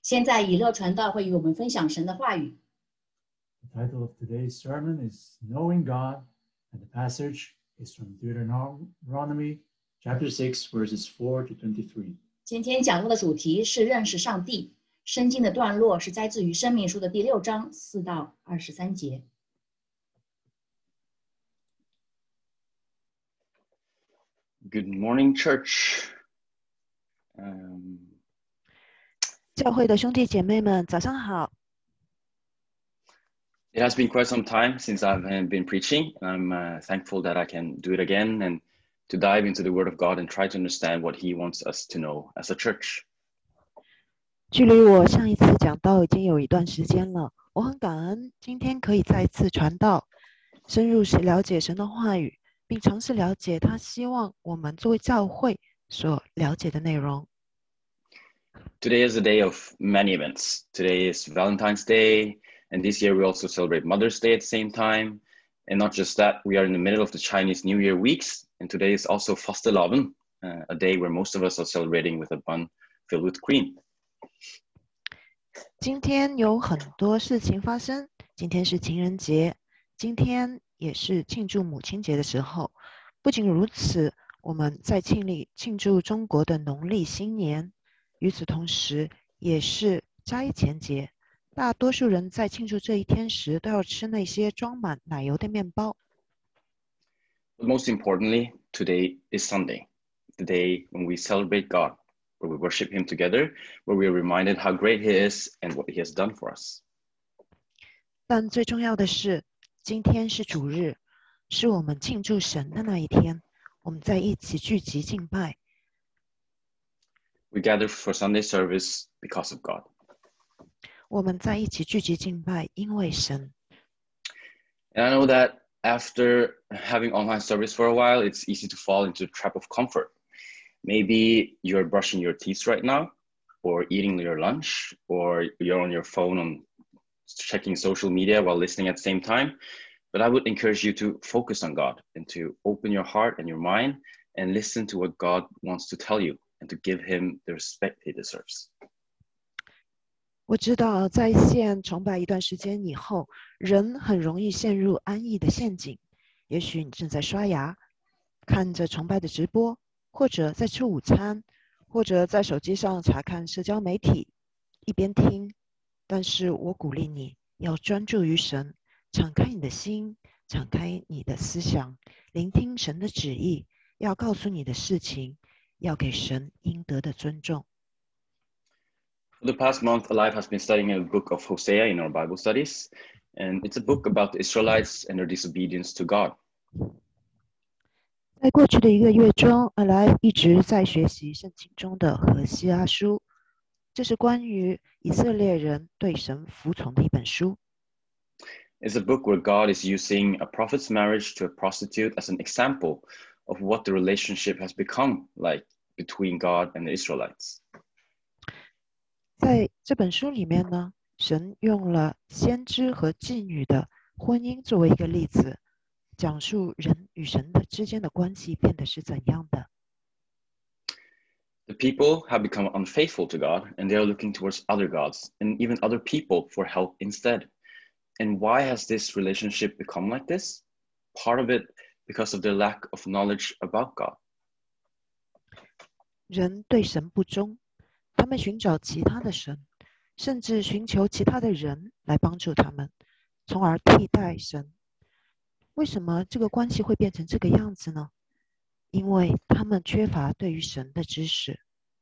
现在以乐传道会与我们分享神的话语。 The title of today's sermon is Knowing God, and the passage is from Deuteronomy chapter 6, verses 4 to 23. 今天讲论的主题是认识上帝。圣经的段落是摘自于申命书的第6章4到23节。 Good morning, church. 教会的兄弟姐妹们，早上好。 It has been quite some time since I've been preaching. I'm thankful that I can do it again and to dive into the Word of God and try to understand what He wants us to know as a church. 距离我上一次讲道已经有一段时间了，我很感恩今天可以再次传道，深入了解神的话语，并尝试了解他希望我们作为教会所了解的内容。 Today is a day of many events. Today is Valentine's Day, and this year we also celebrate Mother's Day at the same time. And not just that, we are in the middle of the Chinese New Year weeks, and today is also Fastelavn, a day where most of us are celebrating with a bun filled with cream. 今天有很多事情发生，今天是情人节，今天也是庆祝母亲节的时候。不仅如此，我们在庆祝中国的农历新年，与此同时也是斋前节。大多数人在庆祝这一天时都要吃那些装满奶油的面包。 But most importantly, today is Sunday, the day when we celebrate God, where we worship Him together, where we are reminded how great He is and what He has done for us. 但最重要的是，今天是主日，是我们庆祝神的那一天。我们在一起聚集敬拜。 We gather for Sunday service because of God. 我们在一起聚集敬拜，因为神。 And I know that after having online service for a while, it's easy to fall into the trap of comfort. Maybe you're brushing your teeth right now, or eating your lunch, or you're on your phone on checking social media while listening at the same time. But I would encourage you to focus on God and to open your heart and your mind and listen to what God wants to tell you and to give Him the respect He deserves. 我知道在线崇拜一段时间以后，人很容易陷入安逸的陷阱。也许你正在刷牙，看着崇拜的直播，或者在吃午餐，或者在手机上查看社交媒体，一边听。但是我鼓励你要专注于神，敞开你的心，敞开你的思想，聆听神的旨意，要告诉你的事情，要给神应得的尊重。 For the past month, Alive has been studying a book of Hosea in our Bible studies, and it's a book about the Israelites and their disobedience to God. 在过去的1个月中 ，Alive 一直在学习圣经中的何西阿书，这是关于以色列人对神服从的一本书。 It's a book where God is using a prophet's marriage to a prostitute as an example of what the relationship has become like between God and the Israelites. 在这本书里面呢，神用了先知和妓女的婚姻作为一个例子，讲述人与神的之间的关系变得是怎样的。 The people have become unfaithful to God, and they are looking towards other gods and even other people for help instead. And why has this relationship become like this? Part of it because of their lack of knowledge about God. 人对神不忠，他们寻找其他的神，甚至寻求其他的人来帮助他们，从而替代神。为什么这个关系会变成这个样子呢？因为他们缺乏对于神的知识。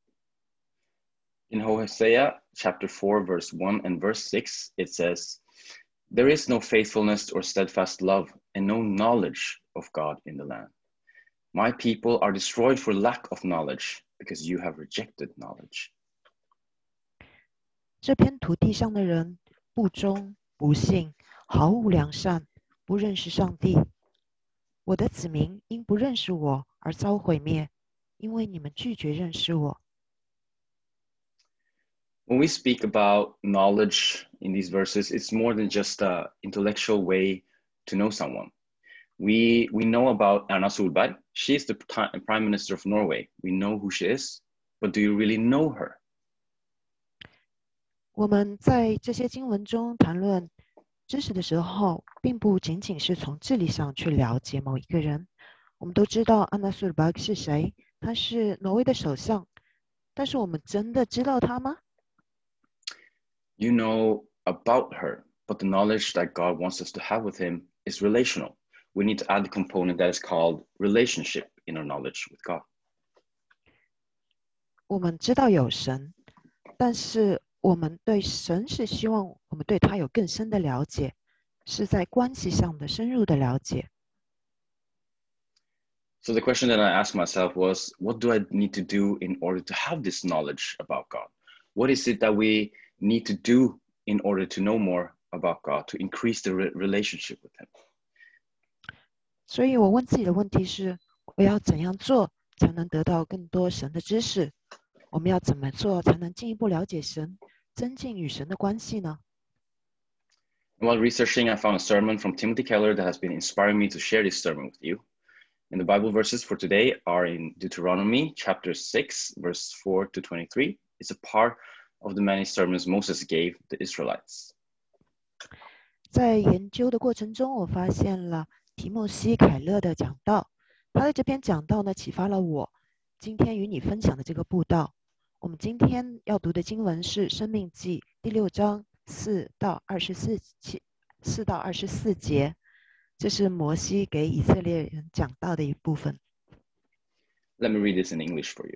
In Hosea chapter 4, verse 1 and verse 6, it says, "There is no faithfulness or steadfast love and no knowledge of God in the land. My people are destroyed for lack of knowledge because you have rejected knowledge." 这片土地上的人不忠不信，毫无良善，不认识上帝。我的子民因不认识我而遭毁灭，因为你们拒绝认识我。 When we speak about knowledge in these verses, it's more than just an intellectual way to know someone. We know about Erna Solberg. She is the Prime Minister of Norway. We know who she is, but do you really know her? 我们在这些经文中谈论知识的时候，并不仅仅是从智力上去了解某一个人。我们都知道安娜苏尔巴克是谁，他是挪威的首相，但是我们真的知道他吗？ You know about her, but the knowledge that God wants us to have with him is relational. We need to add the component that is called relationship in our knowledge with God. 我们知道有神，但是我们对神是希望我们对他有更深的了解，是在关系上的深入的了解。 So the question that I asked myself was, what do I need to do in order to have this knowledge about God? What is it that we need to do in order to know more about God, to increase the relationship with him? 所以我问自己的问题是：我要怎样做才能得到更多神的知识？我们要怎么做才能进一步了解神，增进与神的关系呢？ While researching, I found a sermon from Timothy Keller that has been inspiring me to share this sermon with you. And the Bible verses for today are in Deuteronomy chapter 6, verse 4 to 23. It's a part of the many sermons Moses gave the Israelites. 在研究的过程中，我发现了提莫西·凯勒的讲道，他的这篇讲道呢，启发了我今天与你分享的这个布道。我们今天要读的经文是《申命记》第6章4到24节，这是摩西给以色列人讲道的一部分。 Let me read this in English for you.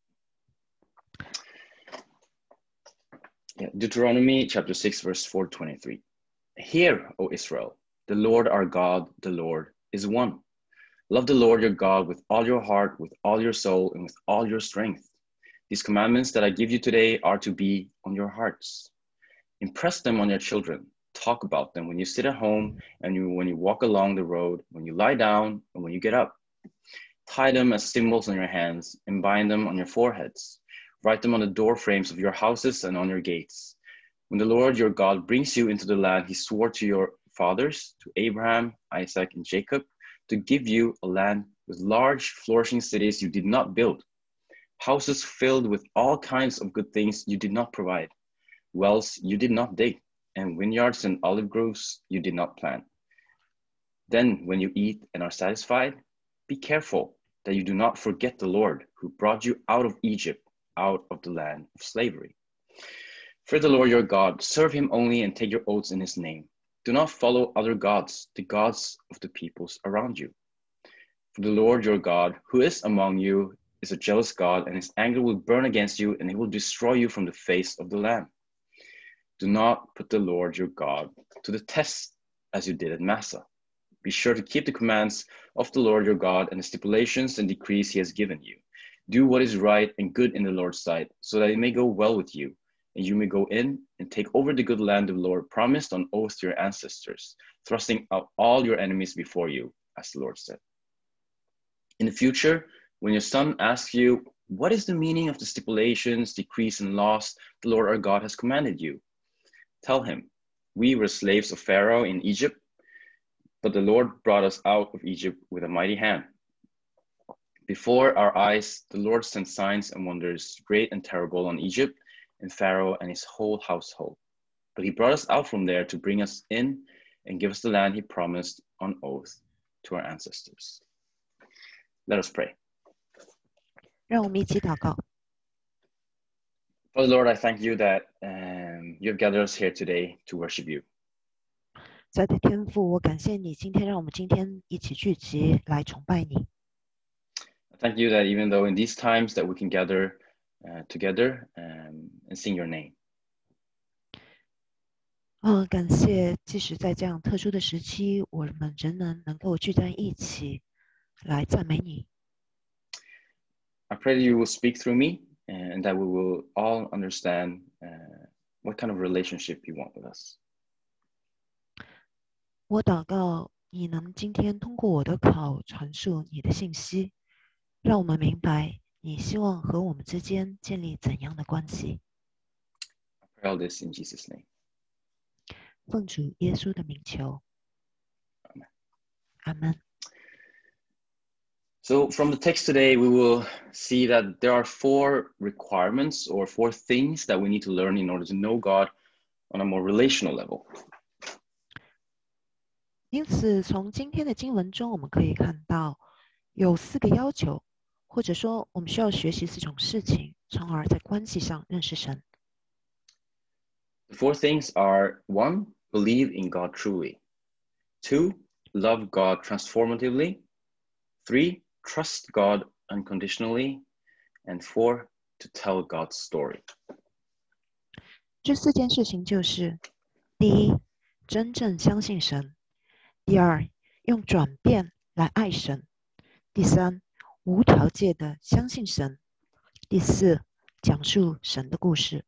Deuteronomy chapter 6, verse 4 to 23. Hear, O Israel, the Lord our God, the Lord is one. Love the Lord your God with all your heart, with all your soul, and with all your strength. These commandments that I give you today are to be on your hearts. Impress them on your children. Talk about them when you sit at home and when you walk along the road, when you lie down and when you get up. Tie them as symbols on your hands and bind them on your foreheads. Write them on the door frames of your houses and on your gates. When the Lord your God brings you into the land he swore to your fathers, to Abraham, Isaac, and Jacob, to give you a land with large, flourishing cities you did not build, houses filled with all kinds of good things you did not provide, wells you did not dig, and vineyards and olive groves you did not plant. Then, when you eat and are satisfied, be careful that you do not forget the Lord who brought you out of Egypt, out of the land of slavery. Fear the Lord your God, serve him only, and take your oaths in his name. Do not follow other gods, the gods of the peoples around you. For the Lord your God, who is among you, is a jealous God, and his anger will burn against you, and he will destroy you from the face of the land. Do not put the Lord your God to the test as you did at Massah. Be sure to keep the commands of the Lord your God and the stipulations and decrees he has given you. Do what is right and good in the Lord's sight, so that it may go well with you, and you may go in and take over the good land the Lord promised on oath to your ancestors, thrusting out all your enemies before you, as the Lord said. In the future, when your son asks you, what is the meaning of the stipulations, decrees, and laws the Lord our God has commanded you? Tell him, we were slaves of Pharaoh in Egypt, but the Lord brought us out of Egypt with a mighty hand. Before our eyes, the Lord sent signs and wonders, great and terrible, on Egypt and Pharaoh and his whole household. But he brought us out from there to bring us in and give us the land he promised on oath to our ancestors. Let us pray. 让我们一起祷告。 Father Lord, I thank you that you have gathered us here today to worship you. 在的天父，我感谢你，今天让我们今天一起聚集来崇拜你。 I thank you that even though in these times that we can gather together and sing your name. 感谢，即使在这样特殊的时期，我们仍能够聚在一起来赞美你。 I pray that you will speak through me and that we will all understand what kind of relationship you want with us. 我祷告，你能今天通过我的口传述你的信息，让我们明白你希望和我们之间建立怎样的关系。 I pray all this in Jesus' name. 奉主耶稣的名求，阿门。 So from the text today, we will see that there are 4 requirements or 4 things that we need to learn in order to know God on a more relational level. 因此，从今天的经文中，我们可以看到有4个要求，或者说我们需要学习4种事情，从而在关系上认识神。 The 4 things are: 1, believe in God truly; 2, love God transformatively; 3, trust God unconditionally; and 4, to tell God's story. 这4件事情就是：第一，真正相信神；第二，用转变来爱神；第三，无条件的相信神；第四，讲述神的故事。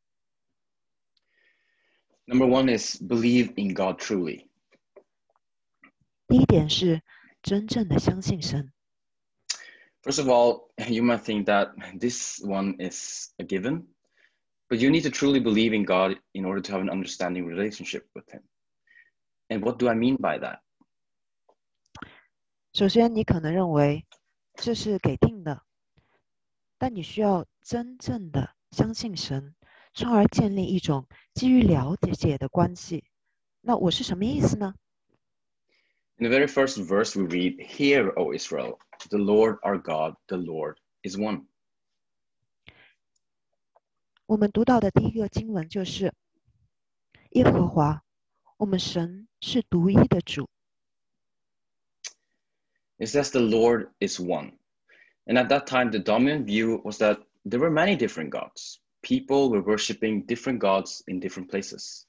Number 1 is believe in God truly. 第一点是真正的相信神。 First of all, you might think that this one is a given, but you need to truly believe in God in order to have an understanding relationship with Him. And what do I mean by that? 首先，你可能认为这是给定的，但你需要真正的相信神，从而建立一种基于了解的关系。那我是什么意思呢？ In the very first verse, we read, "Hear, O Israel, the Lord our God, the Lord is one." 我们读到的第一个经文就是耶和华，我们神是独一的主。 It says the Lord is one. And at that time, the dominant view was that there were many different gods. People were worshiping different gods in different places.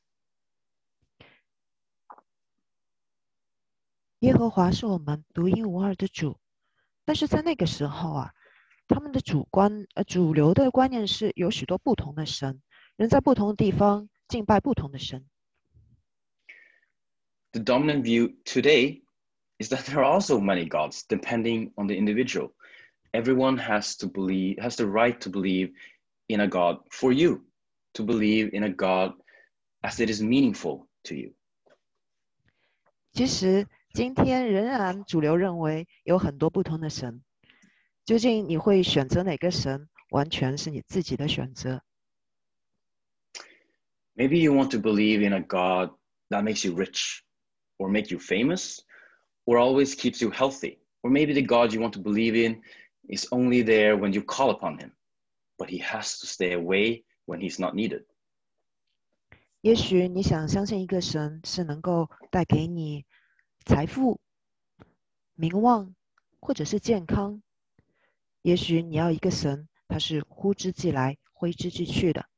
耶和华是我们独一无二的主，但是在那个时候啊，他们的主流的观念是有许多不同的神，人在不同的地方敬拜不同的神。 The dominant view today is that there are also many gods, depending on the individual. Everyone has the right to believe in a God for you, to believe in a God as it is meaningful to you. 其实今天仍然主流认为有很多不同的神，究竟你会选择哪个神，完全是你自己的选择。 Maybe you want to believe in a God that makes you rich, or make you famous, or always keeps you healthy. Or maybe the God you want to believe in is only there when you call upon him, but he has to stay away when he's not needed. 也许你想相信一个神是能够带给你财富、名望，或者是健康。也许你要一个神，他是呼之即来，挥之即去的。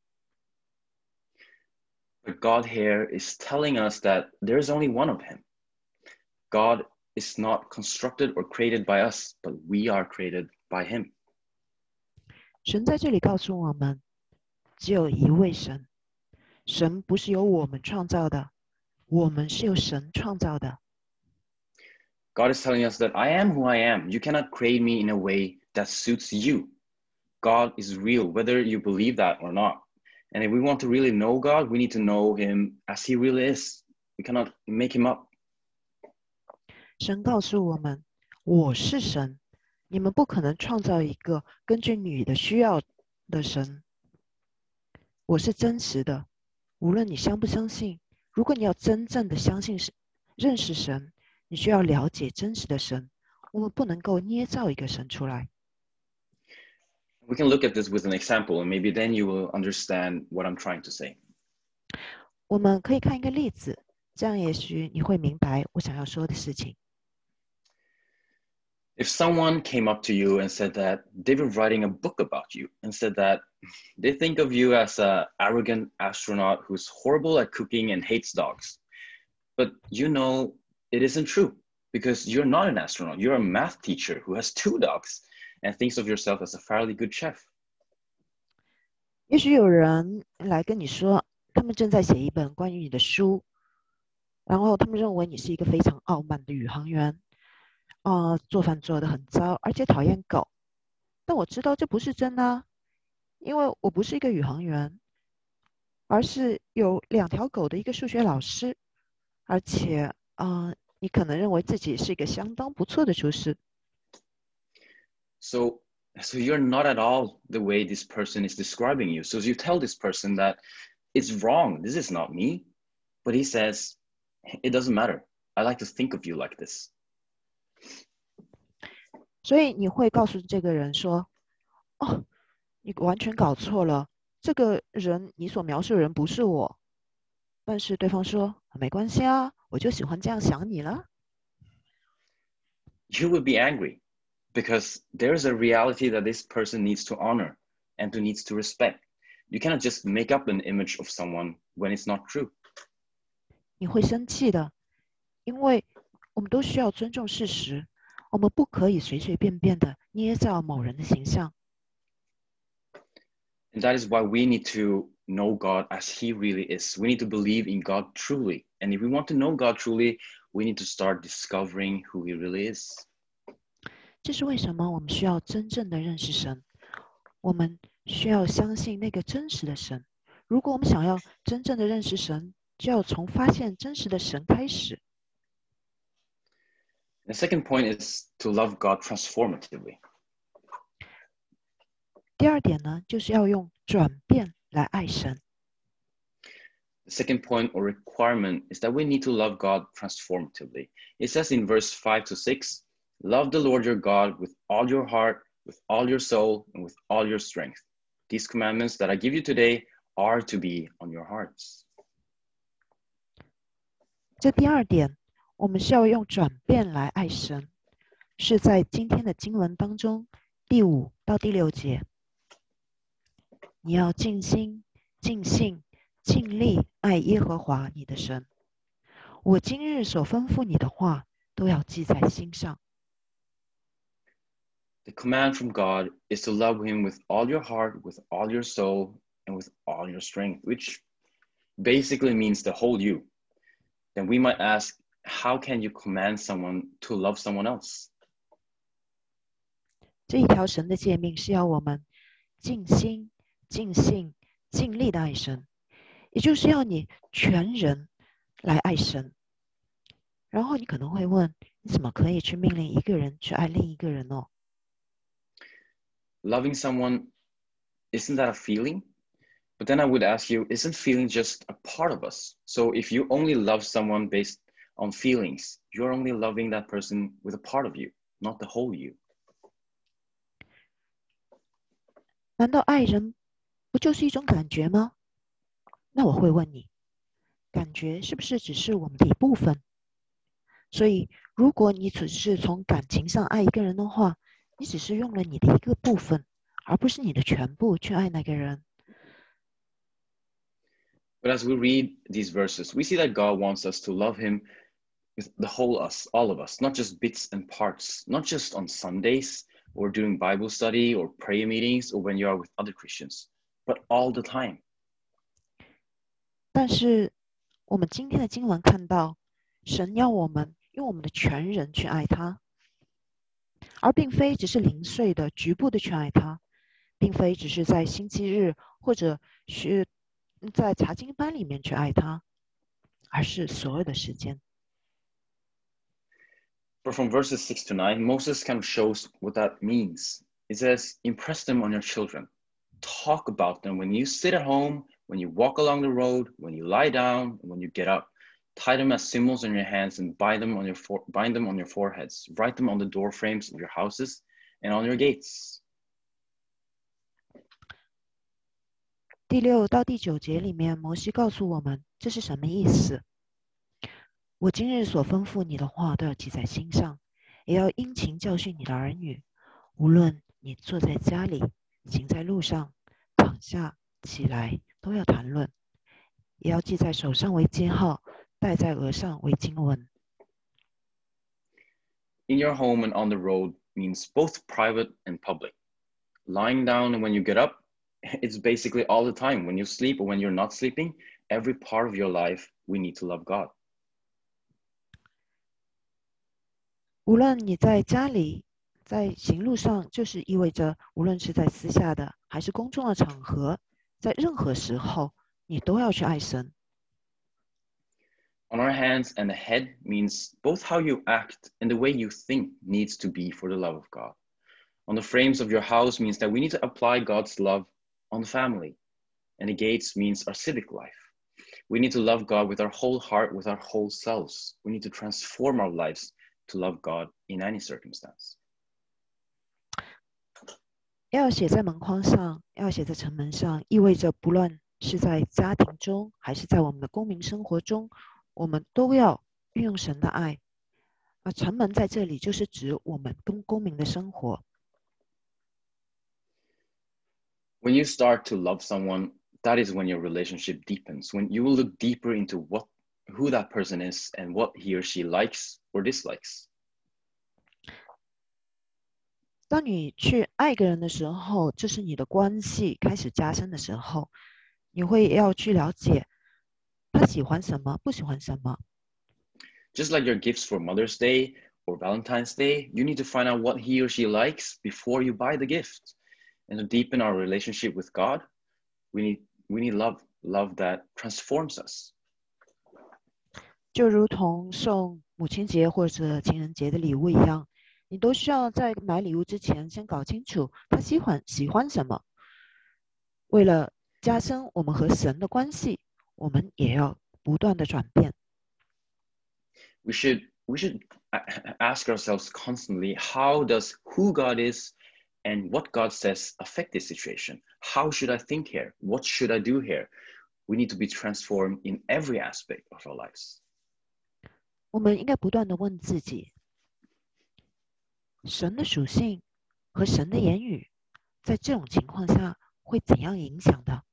But God here is telling us that there is only one of him. God is not constructed or created by us, but we are created by him. 神在这里告诉我们，只有一位神。神不是由我们创造的，我们是由神创造的。 God is telling us that I am who I am. You cannot create me in a way that suits you. God is real, whether you believe that or not. And if we want to really know God, we need to know him as he really is. We cannot make him up. 神告诉我们，我是神，你们不可能创造一个根据你的需要的神。我是真实的，无论你相不相信，如果你要真正的相信认识神，你需要了解真实的神。我们不能够捏造一个神出来。 We can look at this with an example, and maybe then you will understand what I'm trying to say. 我们可以看一个例子，这样也许你会明白我想要说的事情。 If someone came up to you and said that they were writing a book about you and said that they think of you as an arrogant astronaut who's horrible at cooking and hates dogs, but you know it isn't true because you're not an astronaut. You're a math teacher who has 2 dogs and thinks of yourself as a fairly good chef. 也许有人来跟你说，他们正在写一本关于你的书，然后他们认为你是一个非常傲慢的宇航员，做饭做得很糟，而且讨厌狗。但我知道这不是真的啊，因为我不是一个宇航员，而是有2条狗的一个数学老师，而且你可能认为自己是一个相当不错的厨师。 So you're not at all the way this person is describing you. So you tell this person that it's wrong. This is not me. But he says, it doesn't matter. I like to think of you like this. 所以你会告诉这个人说：“哦，你完全搞错了，这个人你所描述的人不是我。”但是对方说：“没关系啊，我就喜欢这样想你了。” You would be angry because there's a reality that this person needs to honor and needs to respect. You cannot just make up an image of someone when it's not true. 你会生气的，因为我们都需要尊重事实，我们不可以随随便便的捏造某人的形象。 And that is why we need to know God as He really is. We need to believe in God truly. And if we want to know God truly, we need to start discovering who He really is. 这是为什么我们需要真正的认识神，我们需要相信那个真实的神。如果我们想要真正的认识神，就要从发现真实的神开始。 The second point is to love God transformatively. 第二点呢，就是要用转变来爱神。 The second point or requirement is that we need to love God transformatively. It says in verse 5 to 6, love the Lord your God with all your heart, with all your soul, and with all your strength. These commandments that I give you today are to be on your hearts. 这第二点，我们是要用转变来爱神，是在今天的经文当中第5到第6节。你要尽心、尽性、尽力爱耶和华你的神。我今日所吩咐你的话，都要记在心上。 The command from God is to love Him with all your heart, with all your soul, and with all your strength, which basically means the whole you. Then we might ask, how can you command someone to love someone else? 这一条神的诫命是要我们尽心、尽性、尽力的爱神，也就是要你全人来爱神。然后你可能会问，你怎么可以去命令一个人去爱另一个人呢？ Loving someone, isn't that a feeling? But then I would ask you, isn't feeling just a part of us? So if you only love someone based on feelings, you're only loving that person with a part of you, not the whole you. 难道爱人不就是一种感觉吗？那我会问你，感觉是不是只是我们的一部分？所以，如果你只是从感情上爱一个人的话，你只是用了你的一个部分，而不是你的全部去爱那个人。 But as we read these verses, we see that God wants us to love Him with the whole us, all of us, not just bits and parts, not just on Sundays or during Bible study or prayer meetings or when you are with other Christians, but all the time. 但是，我们今天的经文看到，神要我们用我们的全人去爱他，而并非只是零碎的、局部的去爱他，并非只是在星期日或者是在查经班里面去爱他，而是所有的时间。 But from verses 6 to 9, Moses kind of shows what that means. It says, impress them on your children. Talk about them when you sit at home, when you walk along the road, when you lie down, and when you get up. Tie them as symbols on your hands and bind them on your foreheads. Write them on the door frames of your houses and on your gates. 第6到第9节里面，摩西告诉我们这是什么意思。我今日所吩咐你的话都要记在心上，也要殷勤教训你的儿女。无论你坐在家里，行在路上，躺下起来，都要谈论，也要记在手上为记号，戴在额上为经文。 In your home and on the road means both private and public. Lying down and when you get up, it's basically all the time. When you sleep or when you're not sleeping, every part of your life, we need to love God. 无论你在家里，在行路上，就是意味着，无论是在私下的还是公众的场合，在任何时候，你都要去爱神。 On our hands and the head means both how you act and the way you think needs to be for the love of God. on the frames of your house means that we need to apply God's love on the family. And the gates means our civic life. We need to love God with our whole heart, with our whole selves. We need to transform our lives to love God in any circumstance. 要写在门框上，要写在城门上，意味着不论是在家庭中，还是在我们的公民生活中，我们都要运用神的爱。城门在这里就是指我们跟公民的生活。 When you start to love someone, that is when your relationship deepens. When you will look deeper into who that person is and what he or she likes or dislikes. 当你去爱一个人的时候，这是你的关系开始加深的时候，你会要去了解他喜欢什么，不喜欢什么。 Just like your gifts for Mother's Day or Valentine's Day, you need to find out what he or she likes before you buy the gift. And to deepen our relationship with God, we need love that transforms us. 就如同送母亲节或者情人节的礼物一样，你都需要在买礼物之前先搞清楚他喜欢什么。为了加深我们和神的关系，我们也要不断的转变。 We should ask ourselves constantly, how does who God is and what God says affect this situation? How should I think here? What should I do here? We need to be transformed in every aspect of our lives. 我们应该不断的问自己，神的属性和神的言语，在这种情况下会怎样影响的？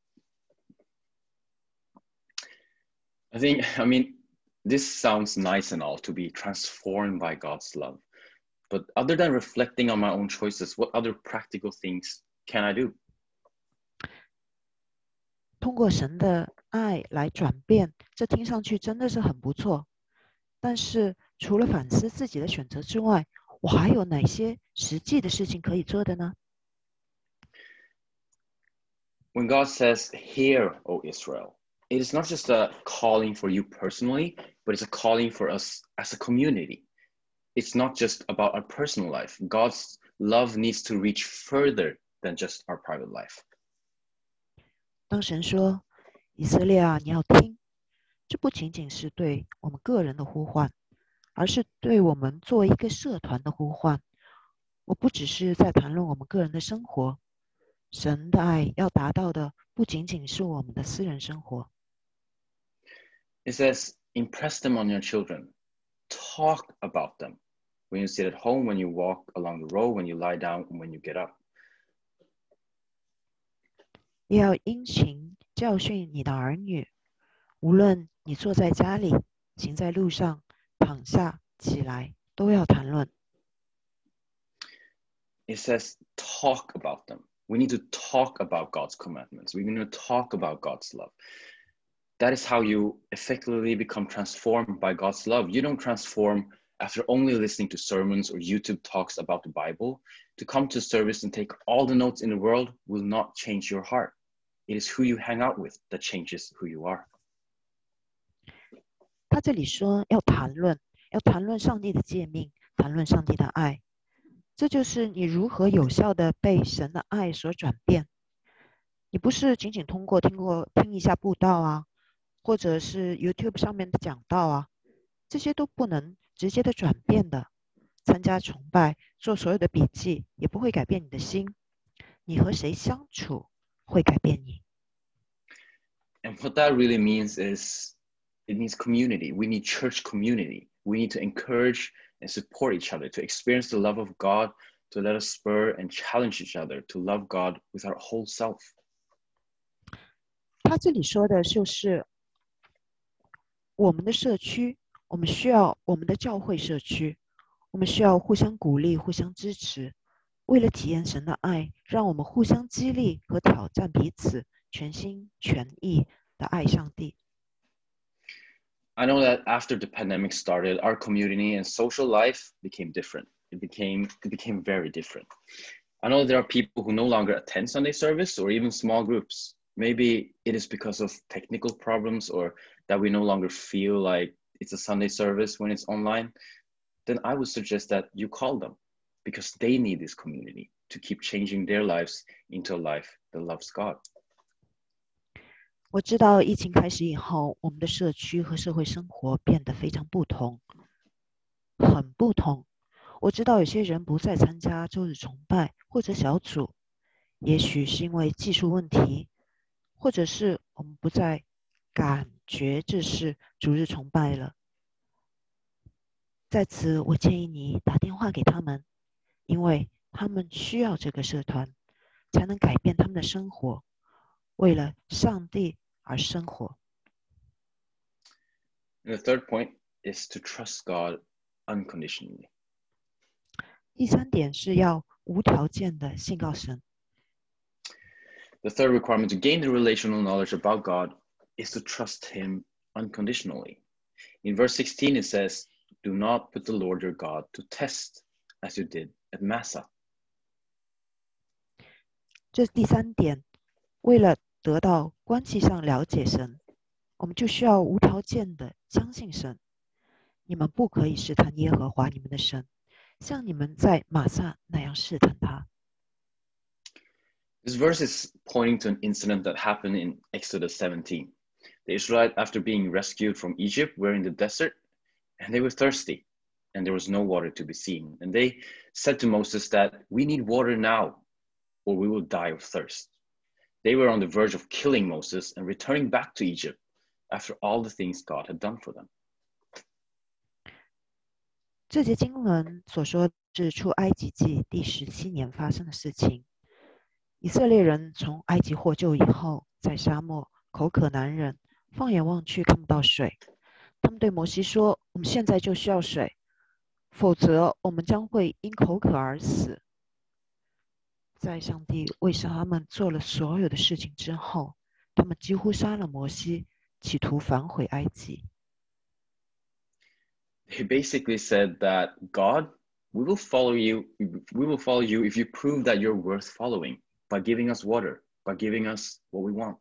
I mean, this sounds nice and all to be transformed by God's love. But other than reflecting on my own choices, what other practical things can I do? 通过神的爱来转变，这听上去真的是很不错。但是除了反思自己的选择之外，我还有哪些实际的事情可以做的呢？ When God says, "Hear, O Israel," it is not just a calling for you personally, but it's a calling for us as a community. It's not just about our personal life. God's love needs to reach further than just our private life. 当神说：“以色列啊，你要听。”这不仅仅是对我们个人的呼唤，而是对我们作为一个社团的呼唤。我不只是在谈论我们个人的生活，神的爱要达到的不仅仅是我们的私人生活。 It says, "Impress them on your children. Talk about them. When you sit at home, when you walk along the road, when you lie down, and when you get up." 也要殷勤教训你的儿女，无论你坐在家里、行在路上、躺下、起来，都要谈论。 It says, talk about them. We need to talk about God's commandments. We need to talk about God's love. That is how you effectively become transformed by God's love. You don't transform after only listening to sermons or YouTube talks about the Bible. To come to service and take all the notes in the world will not change your heart. It is who you hang out with that changes who you are. 他这里说要谈论上帝的诫命，谈论上帝的爱。这就是你如何有效的被神的爱所转变。你不是仅仅通过听一下布道啊，或者是 YouTube 上面的讲道啊，这些都不能直接的转变的。参加崇拜，做所有的笔记，也不会改变你的心。你和谁相处会改变你。 And what that really means is, it means community. We need church community. We need to encourage and support each other, to experience the love of God, to let us spur and challenge each other, to love God with our whole self. 他这里说的就是我们的社区，我们需要我们的教会社区，我们需要互相鼓励、互相支持，为了体验神的爱，让我们互相激励和挑战彼此，全心全意的爱上帝。 I know that after the pandemic started, our community and social life became different. It became very different. I know there are people who no longer attend Sunday service or even small groups. Maybe it is because of technical problems or that we no longer feel like it's a Sunday service when it's online. Then I would suggest that you call them because they need this community. to keep changing their lives into a life that loves God. 我知道疫情开始以后，我们的社区和社会生活变得非常不同，很不同。我知道有些人不再参加周日崇拜或者小组，也许是因为技术问题，或者是我们不再感觉这是主日崇拜了。在此，我建议你打电话给他们，因为他们需要这个社团，才能改变他们的生活，为了上帝而生活。 And the third point is to trust God unconditionally. 第三点是要无条件的信告神。 The third requirement to gain the relational knowledge about God is to trust Him unconditionally. In verse 16, it says, "Do not put the Lord your God to test, as you did at Massa." 这是第三点，为了得到关系上了解神，我们就需要无条件的相信神。你们不可以试探耶和华你们的神，像你们在玛撒那样试探他。 This verse is pointing to an incident that happened in Exodus 17. The Israelites, after being rescued from Egypt, were in the desert and they were thirsty and there was no water to be seen. And they said to Moses that we need water now or we will die of thirst. They were on the verge of killing Moses and returning back to Egypt after all the things God had done for them. 这节经文所说是出埃及记第17年发生的事情。以色列人从埃及获救以后，在沙漠口渴难忍，放眼望去看不到水。他们对摩西说：“我们现在就需要水，否则我们将会因口渴而死。”在上帝为他们做了所有的事情之后，他们几乎杀了摩西，企图反悔埃及。 He basically said that God, we will follow you if you prove that you're worth following by giving us water, by giving us what we want.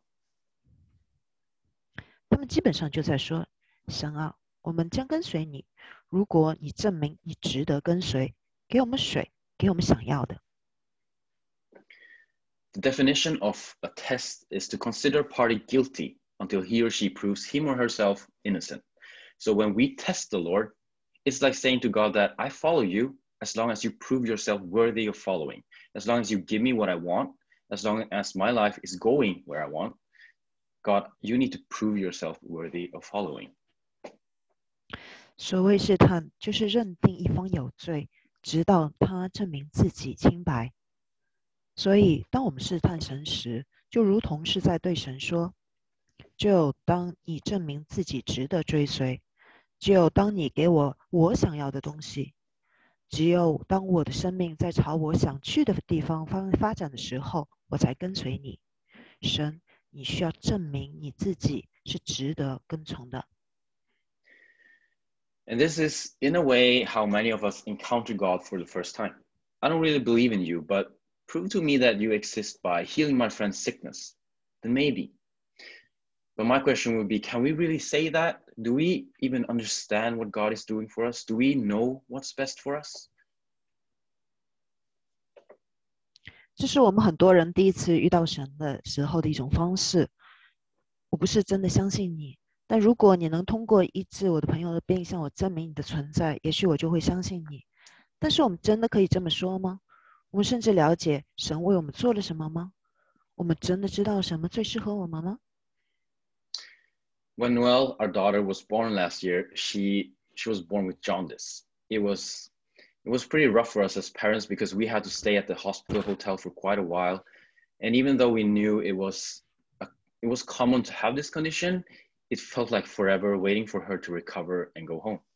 他们基本上就在说：“神啊，我们将跟随你，如果你证明你值得跟随，给我们水，给我们想要的。” The definition of a test is to consider a party guilty until he or she proves him or herself innocent. So when we test the Lord, it's like saying to God that I follow you as long as you prove yourself worthy of following, as long as you give me what I want, as long as my life is going where I want. God, you need to prove yourself worthy of following. 所谓试探，就是认定一方有罪，直到他证明自己清白。所以，当我们试探神时，就如同是在对神说：“只有当你证明自己值得追随，只有当你给我想要的东西，只有当我的生命在朝我想去的地方发展的时候，我才跟随你。神，你需要证明你自己是值得跟从的。” And this is, in a way, how many of us encounter God for the first time. I don't really believe in you, but prove to me that you exist by healing my friend's sickness. Then maybe. But my question would be, can we really say that? Do we even understand what God is doing for us? Do we know what's best for us? 这是我们很多人第一次遇到神的时候的一种方式。我不是真的相信你，但如果你能通过医治我的朋友的病向我证明你的存在，也许我就会相信你。但是我们真的可以这么说吗？我们甚至了解神为我们做了什么吗？我们真的知道什么最适合我们吗？ When Noelle, our daughter, was born last year, she was born with jaundice. It was pretty rough for us as parents because we had to stay at the hotel for quite a while. And even though we knew it was common to have this condition, it felt like forever waiting for her to recover and go home.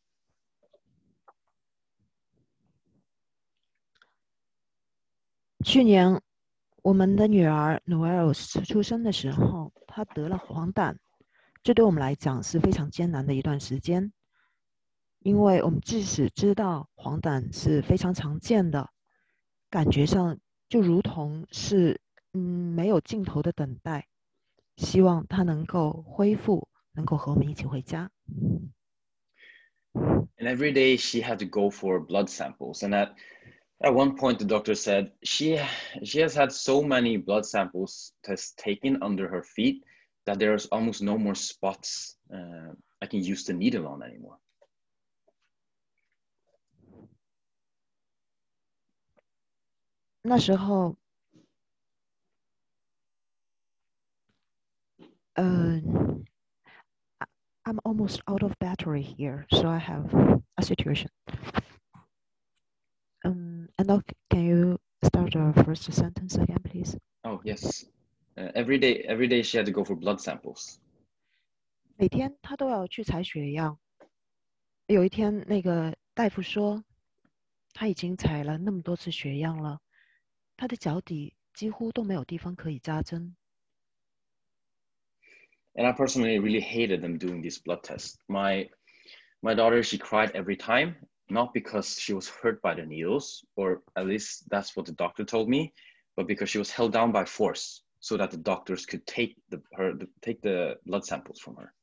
去年我们的女儿 Noelle 出生的时候，她得了黄疸，这对我们来讲是非常艰难的一段时间，因为我们即使知道黄疸是非常常见的，感觉上就如同是没有尽头的等待，希望她能够恢复，能够和我们一起回家。 And every day she had to go for blood samples. And At one point, the doctor said she has had so many blood samples tests taken under her feet that there's almost no more spots I can use the needle on anymore. 那时候，I'm almost out of battery here, so I have a situation. And now, can you start the first sentence again, please? Oh, yes. Every day she had to go for blood samples. 每天他都要去采血样。有一天，那个大夫说，他已经采了那么多次血样了，他的脚底几乎都没有地方可以扎针。 And I personally really hated them doing these blood tests. My daughter, she cried every time, not because she was hurt by the needles, or at least that's what the doctor told me, but because she was held down by force so that the doctors could take the blood samples from her.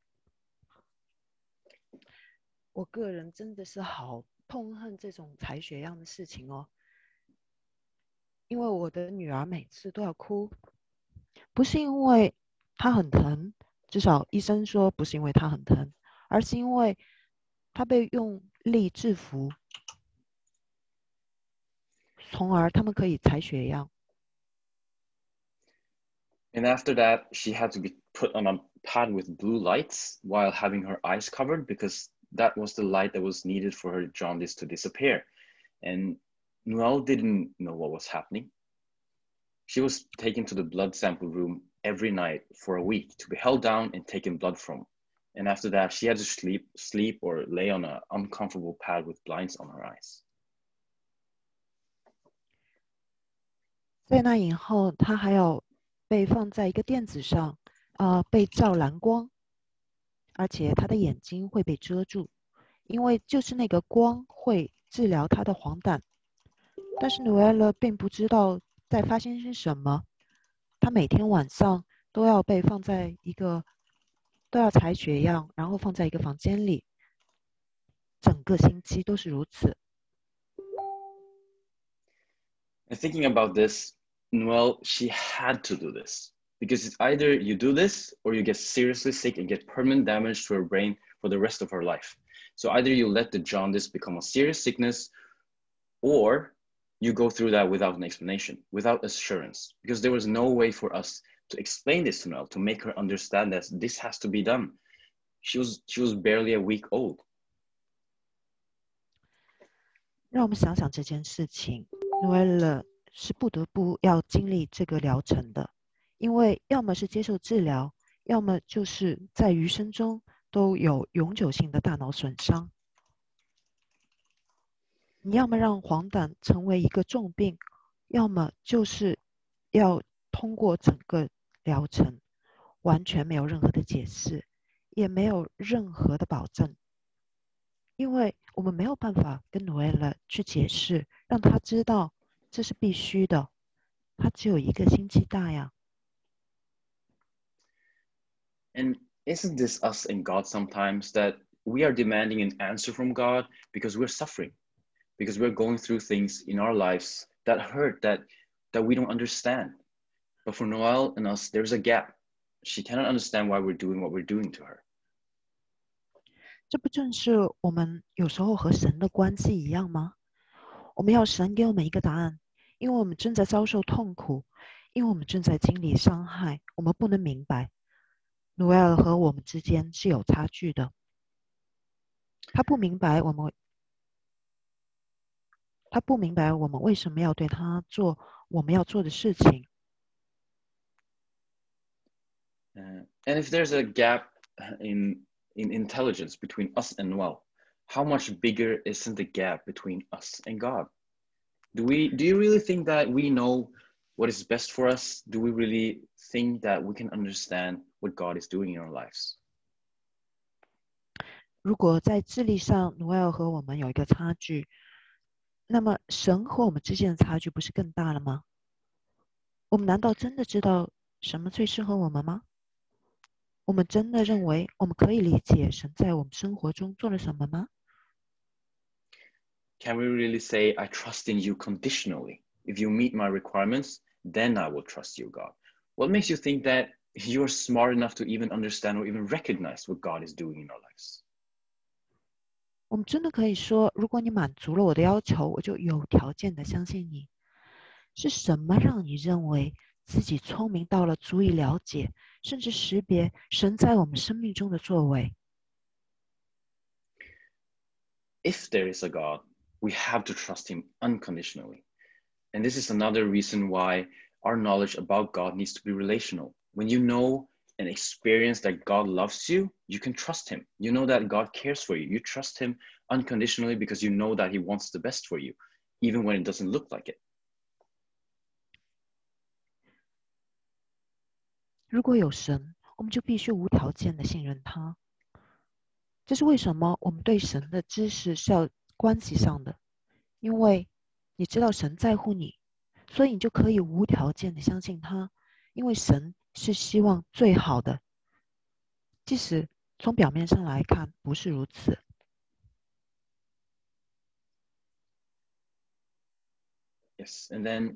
我个人真的是好痛恨这种采血样的事情哦，因为我的女儿每次都要哭，不是因为她很疼，至少医生说不是因为她很疼，而是因为她被用力制服，从而他们可以采血样。 And after that, she had to be put on a pad with blue lights while having her eyes covered because that was the light that was needed for her jaundice to disappear. And Noelle didn't know what was happening. She was taken to the blood sample room every night for a week to be held down and taken blood from. And after that, she had to sleep or lay on an uncomfortable pad with blinds on her eyes. 在那以后，她还要被放在一个垫子上，被照蓝光。而且他的眼睛会被遮住，因为就是那个光会治疗他的黄疸。但是努埃勒并不知道在发生些什么，他每天晚上都要被放在都要采血样，然后放在一个房间里，整个星期都是如此。 And thinking about this, Noelle, she had to do this. Because it's either you do this or you get seriously sick and get permanent damage to her brain for the rest of her life. So either you let the jaundice become a serious sickness or you go through that without an explanation, without assurance, because there was no way for us to explain this to Noelle, to make her understand that this has to be done. She was barely a week old. 让我们想想这件事情，努埃勒是不得不要经历这个疗程的。因为要么是接受治疗，要么就是在余生中都有永久性的大脑损伤。你要么让黄疸成为一个重病，要么就是要通过整个疗程，完全没有任何的解释，也没有任何的保证。因为我们没有办法跟努埃勒去解释，让他知道这是必须的。他只有1个星期大呀。 And isn't this us and God sometimes, that we are demanding an answer from God because we're suffering, because we're going through things in our lives that hurt, that we don't understand. But for Noelle and us, there's a gap. She cannot understand why we're doing what we're doing to her. 这不正是我们有时候和神的关系一样吗？我们要神给我们一个答案，因为我们正在遭受痛苦，因为我们正在经历伤害，我们不能明白。努埃尔和我们之间是有差距的，他不明白我们为什么要对他做我们要做的事情。 And if there's a gap in intelligence between us and Noelle, how much bigger isn't the gap between us and God? Do you really think that we know what is best for us? Do we really think that we can understand what God is doing in our lives? 如果在智力上努埃尔和我们有一个差距，那么神和我们之间的差距不是更大了吗？我们难道真的知道什么最适合我们吗？我们真的认为我们可以理解神在我们生活中做了什么吗？ can we really say, I trust in you conditionally? If you meet my requirements, then I will trust you, God. What makes you think that you're smart enough to even understand or even recognize what God is doing in our lives? 我们真的可以说，如果你满足了我的要求，我就有条件的相信你。是什么让你认为自己聪明到了足以了解，甚至识别神在我们生命中的作为？ If there is a God, we have to trust him unconditionally. And this is another reason why our knowledge about God needs to be relational. When you know and experience that God loves you, you can trust him. You know that God cares for you. You trust him unconditionally because you know that he wants the best for you, even when it doesn't look like it. 如果有神，我们就必须无条件的信任他。这是为什么我们对神的知识是要关系上的，因为你知道神在乎你，所以你就可以无条件的相信他，因为神是希望最好的，即使从表面上来看不是如此。 Yes, and then,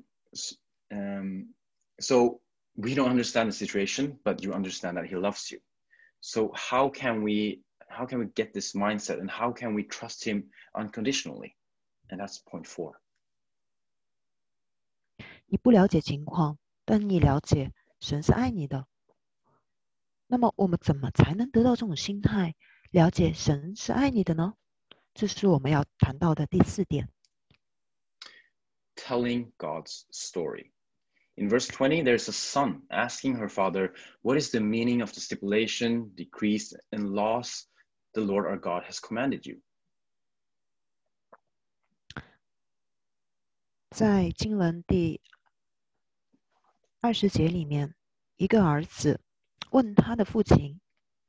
so we don't understand the situation, but you understand that he loves you. So how can we get this mindset, and how can we trust him unconditionally? And that's point 4. 你不了解情况，但你了解神是爱你的。那么我们怎么才能得到这种心态，了解神是爱你的呢？这是我们要谈到的第4点。 Telling God's story. In verse 20, there's a son asking her father, what is the meaning of the stipulation, decrees, and laws the Lord our God has commanded you? 在经文第20节里面，一个儿子问他的父亲：“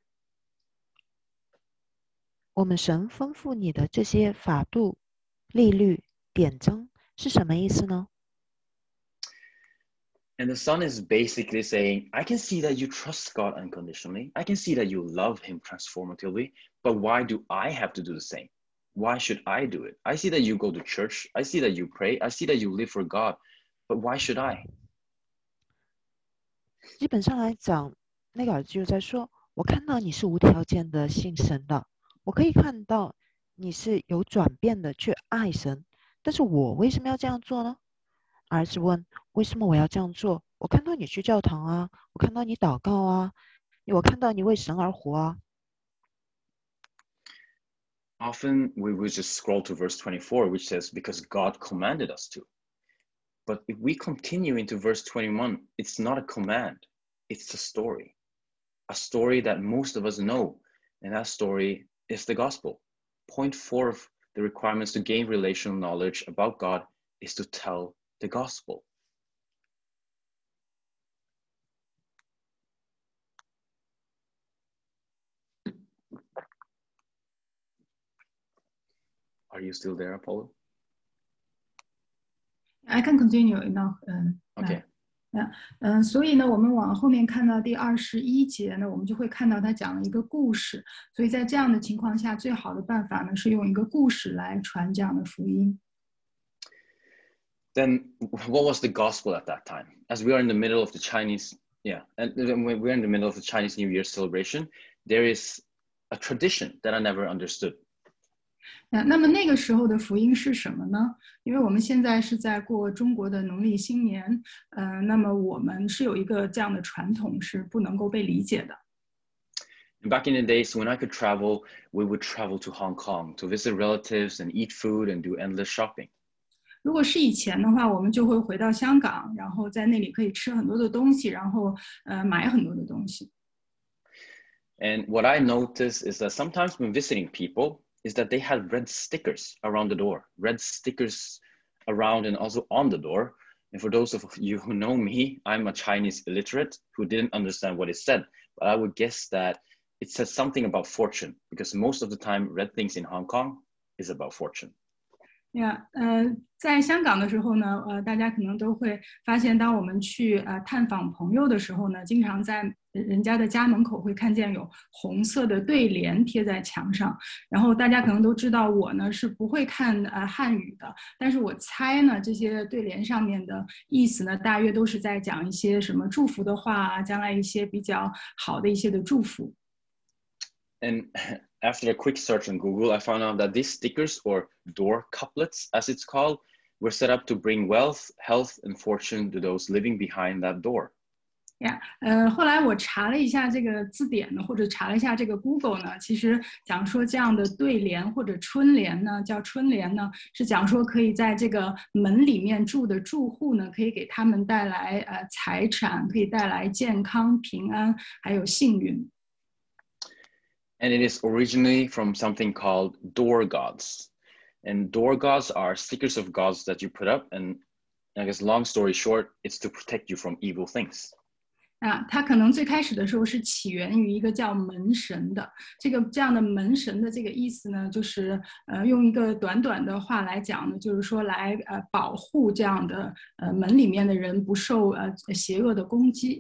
我们神吩咐你的这些法度、律例、典章是什么意思呢？” And the son is basically saying, I can see that you trust God unconditionally. I can see that you love him transformatively, but why do I have to do the same? Why should I do it? I see that you go to church. I see that you pray. I see that you live for God, but why should I? 基本上来讲，那个儿子就在说：“我看到你是无条件的信神的，我可以看到你是有转变的去爱神，但是我为什么要这样做呢？”儿子问：“为什么我要这样做？我看到你去教堂啊，我看到你祷告啊，我看到你为神而活啊。” Often we would just scroll to verse 24, which says, because God commanded us to. But if we continue into verse 21, it's not a command, it's a story that most of us know. And that story is the gospel. Point 4 of the requirements to gain relational knowledge about God is to tell the gospel. Are you still there, Apollo? I can continue now. Okay. 所以呢，我们往后面看到第21节呢，我们就会看到他讲了一个故事。所以在这样的情况下，最好的办法呢是用一个故事来传这样的福音。 Then what was the gospel at that time? As we are in the middle of the Chinese, and when we're in the middle of the Chinese New Year celebration, there is a tradition that I never understood. 那么那个时候的福音是什么呢？因为我们现在是在过中国的农历新年，那么我们是有一个这样的传统是不能够被理解的。 Back in the days when I could travel, we would travel to Hong Kong to visit relatives and eat food and do endless shopping. 如果是以前的话，我们就会回到香港，然后在那里可以吃很多的东西，然后买很多的东西。 And what I noticed is that sometimes when visiting people, is that they had red stickers around the door, red stickers around and also on the door. And for those of you who know me, I'm a Chinese illiterate who didn't understand what it said, but I would guess that it says something about fortune, because most of the time red things in Hong Kong is about fortune. 在香港的时候呢，大家可能都会发现，当我们去探访朋友的时候呢，经常在人家的家门口会看见有红色的对联贴在墙上。然后大家可能都知道，我呢是不会看汉语的，但是我猜呢，这些对联上面的意思呢，大约都是在讲一些什么祝福的话啊，将来一些比较好的一些的祝福。 And after a quick search on Google, I found out that these stickers, or door couplets as it's called, were set up to bring wealth, health, and fortune to those living behind that door. 后来我查了一下这个字典呢，或者查了一下这个 Google 呢，其实讲说这样的对联或者春联呢，叫春联呢，是讲说可以在这个门里面住的住户呢，可以给他们带来财产，可以带来健康、平安，还有幸运。 And it is originally from something called door gods. And door gods are stickers of gods that you put up. And I guess long story short, it's to protect you from evil things. 它可能最开始的时候是起源于一个叫门神的，这样的门神的这个意思呢，就是用一个短短的话来讲呢，就是说来保护这样的门里面的人不受邪恶的攻击。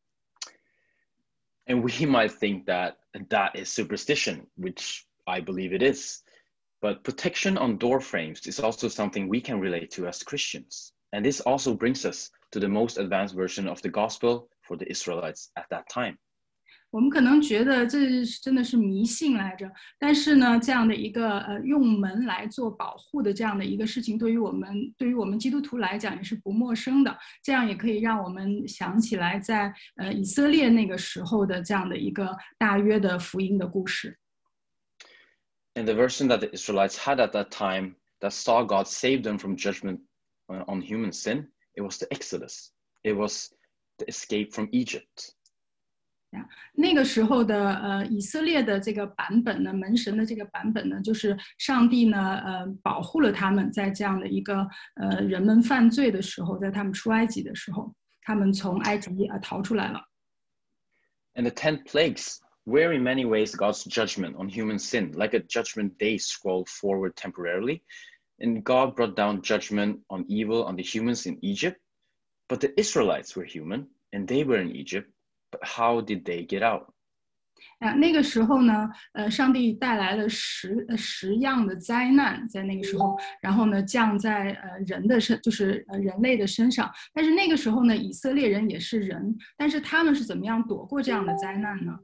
And we might think that is superstition, which I believe it is. But protection on door frames is also something we can relate to as Christians. And this also brings us to the most advanced version of the gospel for the Israelites at that time. 我们可能觉得这真的是迷信来着，但是呢，这样的一个用门来做保护的这样的一个事情，对于我们基督徒来讲也是不陌生的。这样也可以让我们想起来在以色列那个时候的这样的一个大约的福音的故事。 And the version that the Israelites had at that time that saw God save them from judgment on human sin, it was the Exodus. It was the escape from Egypt. 那个时候的以色列的这个版本呢，门神的这个版本呢，就是上帝呢保护了他们在这样的一个人们犯罪的时候，在他们出埃及的时候，他们从埃及逃出来了。 And the 10 plagues were in many ways God's judgment on human sin, like a judgment day scrolled forward temporarily. And God brought down judgment on evil on the humans in Egypt. But the Israelites were human, and they were in Egypt. But how did they get out? 那个时候呢，上帝带来了十样的灾难，在那个时候，然后呢降在就是人类的身上。但是那个时候呢，以色列人也是人，但是他们是怎么样躲过这样的灾难呢？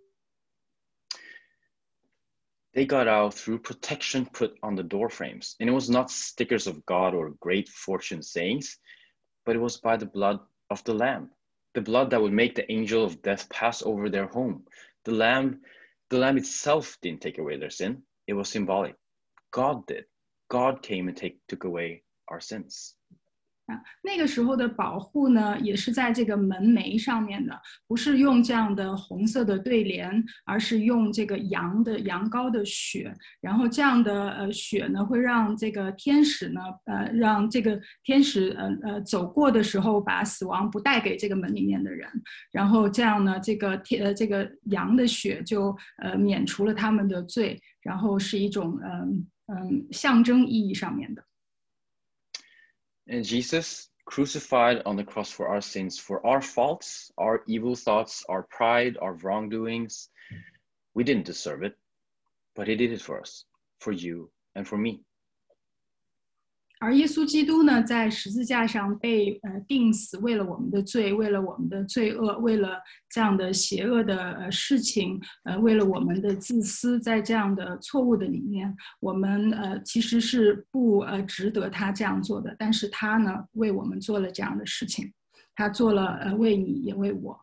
They got out through protection put on the door frames, and it was not stickers of God or great fortune sayings, but it was by the blood of the Lamb. The blood that would make the angel of death pass over their home. The lamb itself didn't take away their sin. It was symbolic. God did. God came and took away our sins. 那个时候的保护呢，也是在这个门楣上面的，不是用这样的红色的对联，而是用这个羊羔的血，然后这样的血呢，会让这个天使呢，让这个天使走过的时候，把死亡不带给这个门里面的人，然后这样呢，这个羊的血就免除了他们的罪，然后是一种象征意义上面的。 And Jesus crucified on the cross for our sins, for our faults, our evil thoughts, our pride, our wrongdoings. We didn't deserve it, but he did it for us, for you and for me. 而耶稣基督呢，在十字架上被钉死，为了我们的罪，为了我们的罪恶，为了这样的邪恶的事情，为了我们的自私，在这样的错误的里面，我们其实是不值得他这样做的，但是他呢，为我们做了这样的事情，他做了为你也为我。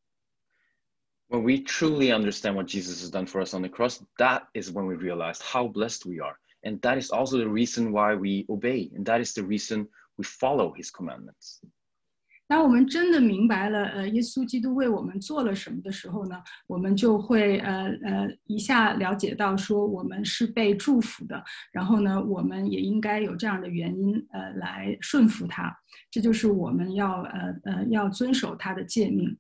When we truly understand what Jesus has done for us on the cross, that is when we realize how blessed we are. And that is also the reason why we obey. And that is the reason we follow his commandments. 当我们真的明白了耶稣基督为我们做了什么的时候呢，我们就会一下了解到说我们是被祝福的，然后呢，我们也应该有这样的原因来顺服他。这就是我们要遵守他的诫命。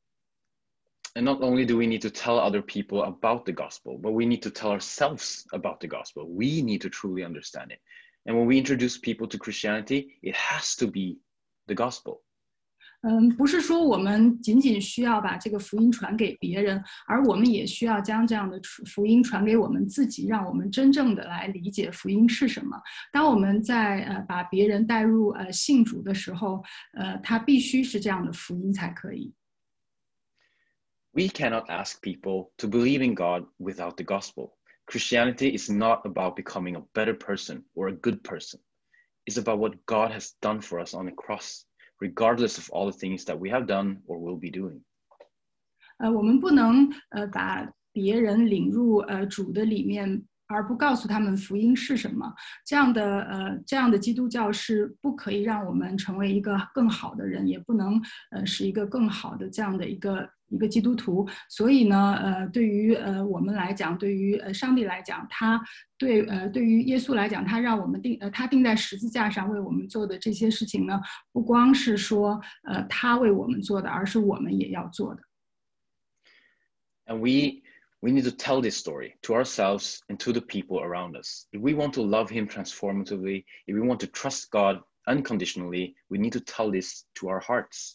And not only do we need to tell other people about the gospel, but we need to tell ourselves about the gospel. We need to truly understand it. And when we introduce people to Christianity, it has to be the gospel. 不是说我们仅仅需要把这个福音传给别人，而我们也需要将这样的福音传给我们自己，让我们真正的来理解福音是什么。当我们在把别人带入信主的时候，它必须是这样的福音才可以。 We cannot ask people to believe in God without the gospel. Christianity is not about becoming a better person or a good person. It's about what God has done for us on the cross.Regardless of all the things that we have done or will be doing. 我们不能把别人领入主的里面，而不告诉他们福音是什么。这样的基督教是不可以让我们成为一个更好的人，也不能是一个更好的这样的一个基督徒。所以呢，对于我们来讲，对于上帝来讲，他对于耶稣来讲，他让我们他钉在十字架上为我们做的这些事情呢，不光是说他为我们做的，而是我们也要做的。 And we need to tell this story to ourselves and to the people around us. If we want to love him transformatively, if we want to trust God unconditionally, we need to tell this to our hearts.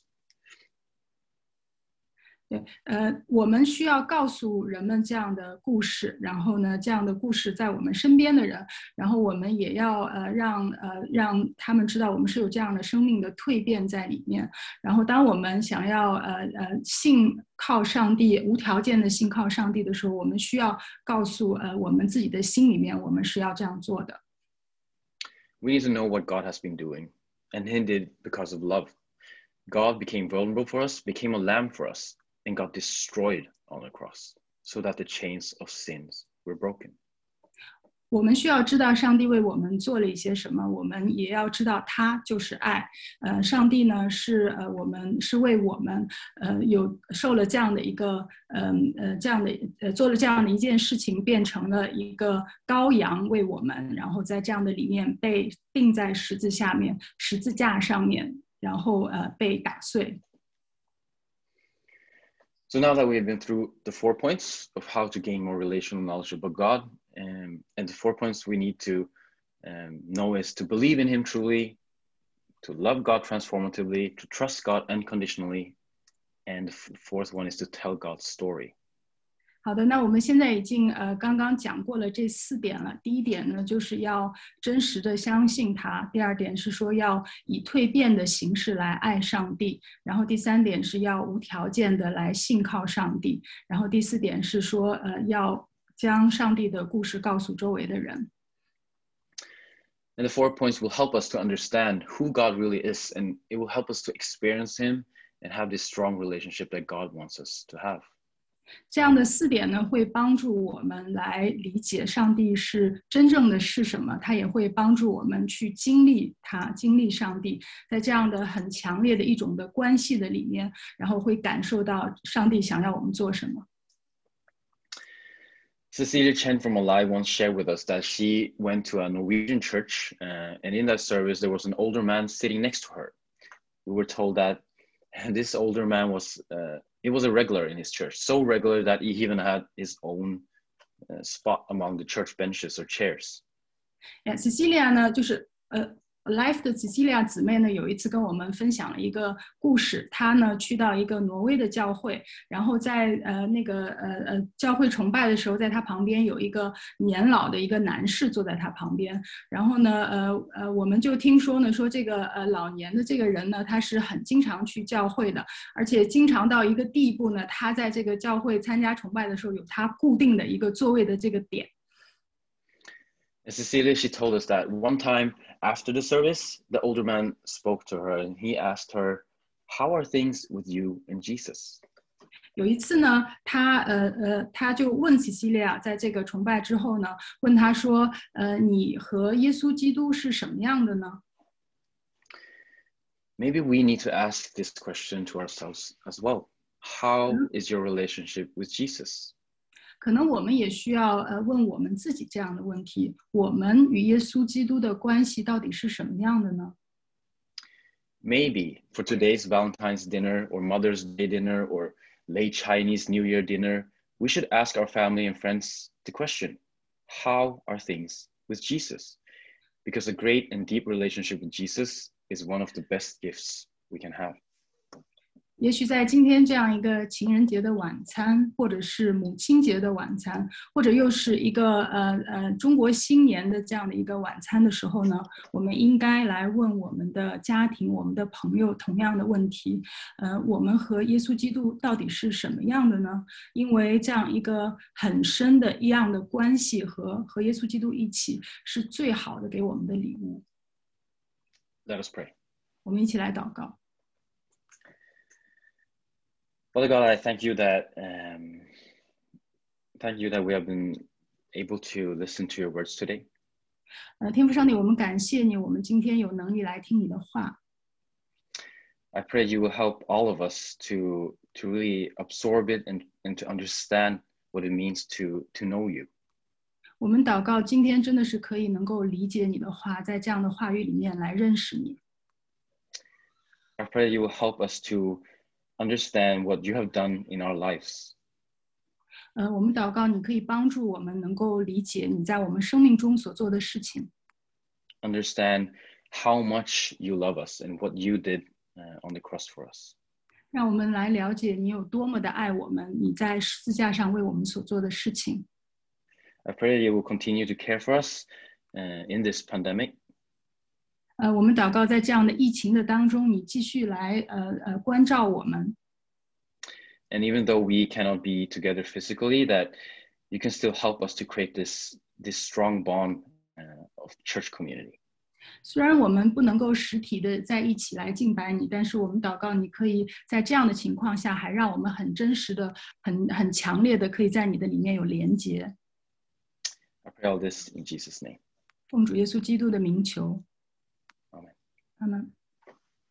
对，我们需要告诉人们这样的故事，然后呢，这样的故事在我们身边的人，然后我们也要让他们知道我们是有这样的生命的蜕变在里面。然后，当我们想要信靠上帝，无条件的信靠上帝的时候，我们需要告诉我们自己的心里面，我们是要这样做的。 We need to know what God has been doing, and he did because of love. God became vulnerable for us, became a lamb for us.And got destroyed on the cross so that the chains of sins were broken. 我们需要知道上帝为我们做了一些什么，我们也要知道他就是爱。上帝呢是为我们有受了这样的一个做了这样的一件事情，变成了一个羔羊为我们，然后在这样的里面被钉在十字架上面，然后被打碎。 So now that we have been through the 4 points of how to gain more relational knowledge about God, and the 4 points we need to know is to believe in him truly, to love God transformatively, to trust God unconditionally, and the 4th one is to tell God's story. 好的，那我们现在已经刚刚讲过了这4点了。第一点呢，就是要真实的相信他；第二点是说要以蜕变的形式来爱上帝；然后第3点是要无条件的来信靠上帝；然后第4点是说要将上帝的故事告诉周围的人。 And the 4 points will help us to understand who God really is, and it will help us to experience him and have this strong relationship that God wants us to have. 这样的4点呢，会帮助我们来理解上帝是真正的是什么，它也会帮助我们去经历上帝，在这样的很强烈的一种的关系的里面，然后会感受到上帝想要我们做什么。 Cecilia Chen from Alive once shared with us that she went to a Norwegian church, and in that service there was an older man sitting next to her. We were told that this older man he was a regular in his church, so regular that he even had his own spot among the church benches or chairs. Cecilia 呢，就是Life 的 Cecilia 姊妹呢，有一次跟我们分享了一个故事。她呢去到一个挪威的教会，然后在教会崇拜的时候，在她旁边有一个年老的一个男士坐在她旁边。然后呢，我们就听说呢，说这个老年的这个人呢，他是很经常去教会的，而且经常到一个地步呢，他在这个教会参加崇拜的时候，有他固定的一个座位的这个点。 And Cecilia, she told us that one time after the service, the older man spoke to her and he asked her, "How are things with you and Jesus?" 有一次呢，他就问 Cecilia， 在这个崇拜之后呢，问他说，你和耶稣基督是什么样的呢？ Maybe we need to ask this question to ourselves as well. How is your relationship with Jesus? 可能我们也需要问我们自己这样的问题：我们与耶稣基督的关系到底是什么样的呢？ Maybe for today's Valentine's dinner or Mother's Day dinner or late Chinese New Year dinner, we should ask our family and friends the question, how are things with Jesus? because a great and deep relationship with Jesus is one of the best gifts we can have. 也许在今天这样一个情人节的晚餐，或者是母亲节的晚餐，或者又是一个中国新年的这样的一个晚餐的时候呢，我们应该来问我们的家庭、我们的朋友同样的问题：我们和耶稣基督到底是什么样的呢？因为这样一个很深的一样的关系和耶稣基督一起，是最好的给我们的礼物。 Let us pray. 我们一起来祷告。 Father God, I thank you that we have been able to listen to your words today. 天父上帝，我们感谢你，我们今天有能力来听你的话。 I pray you will help all of us to really absorb it and to understand what it means to know you. 我们祷告，今天真的是可以能够理解你的话，在这样的话语里面来认识你。 I pray you will help us to understand what you have done in our lives. 我们祷告，你可以帮助我们能够理解你在我们生命中所做的事情。 Understand how much you love us and what you did on the cross for us. 让我们来了解你有多么的爱我们，你在十字架上为我们所做的事情。 I pray you will continue to care for us in this pandemic. 我们祷告，在这样的疫情的当中，你继续来关照我们。 And even though we cannot be together physically, that you can still help us to create this strong bond of church community. 虽然我们不能够实体的在一起来敬拜你，但是我们祷告，你可以在这样的情况下，还让我们很真实的、很强烈的，可以在你的里面有连结。 I pray all this in Jesus' name. 奉主耶稣基督的名求。 Amen. Amen.